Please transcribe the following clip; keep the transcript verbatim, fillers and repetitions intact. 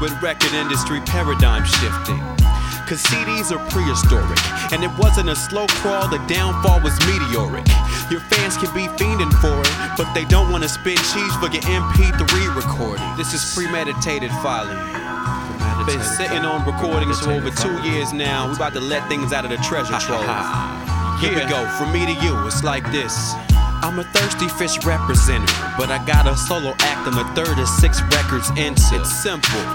with record industry paradigm shifting. Cause C Ds are prehistoric, and it wasn't a slow crawl, the downfall was meteoric. Your fans can be fiending for it, but they don't wanna spend cheese for your M P three recording. This is premeditated filing. Been sitting on recordings for over two years now. We about to let things out of the treasure trove. Here we go, from me to you, it's like this. I'm a thirsty fish representative, but I got a solo act on the third of six records into. It's simple.